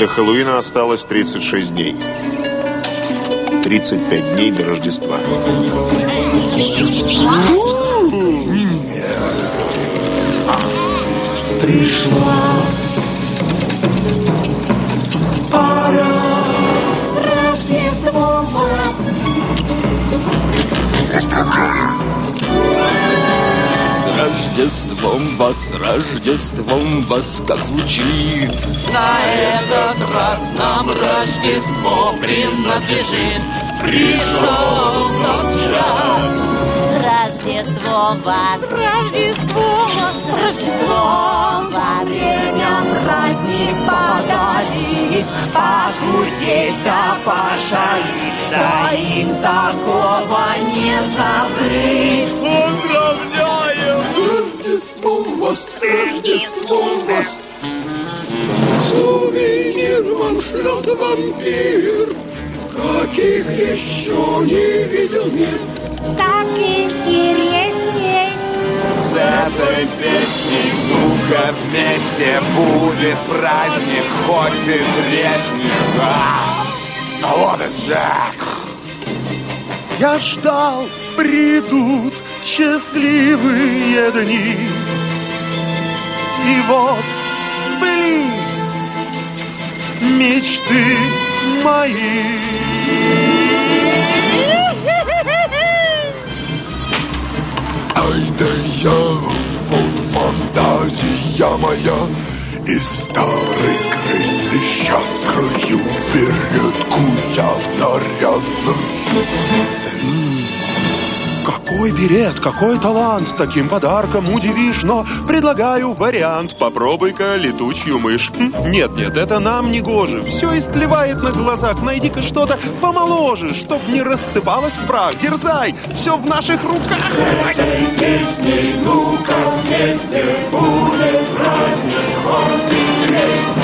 До Хэллоуина осталось 36 дней. 35 дней до Рождества. Пришла пора. Рождество вас. С Рождеством вас, как звучит. На этот раз нам Рождество принадлежит. Пришел тот час. Рождество вас, Рождество вас, Рождество вас. Время праздник подарить, похудеть да пошалить, да им такого не забыть. Поздравляем! С Рождеством вас! Сувенир вам шлет вампир, каких еще не видел мир. так интересней. С этой песней ну-ка вместе будет праздник, хоть и тресни. А вот и Джек. Я ждал, придут счастливые дни. И вот сбылись мечты мои. Ай да я, вот фантазия моя, из старой крысы сейчас крою беретку я нарядную. Какой берет, какой талант, таким подарком удивишь, но предлагаю вариант. Попробуй-ка летучую мышь. Нет, это нам не гоже. Все истлевает на глазах. Найди-ка что-то помоложе, чтоб не рассыпалось в прах. Дерзай, все в наших руках. С этой песней ну-ка вместе будет праздник, хоть и тресни.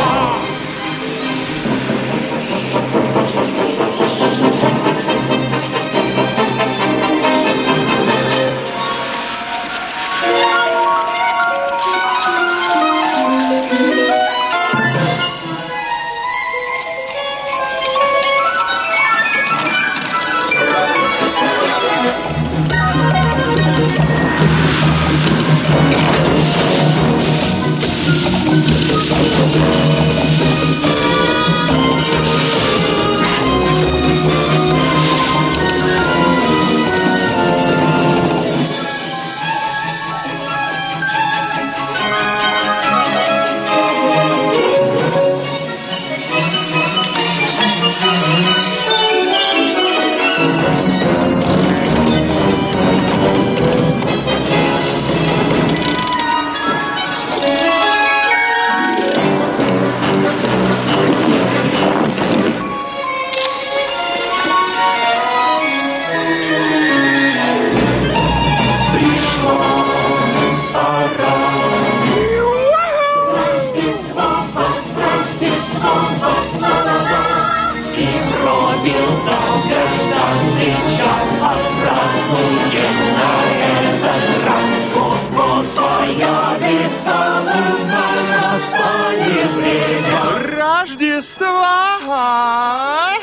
Рождества!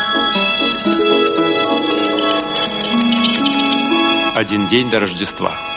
Один день до Рождества.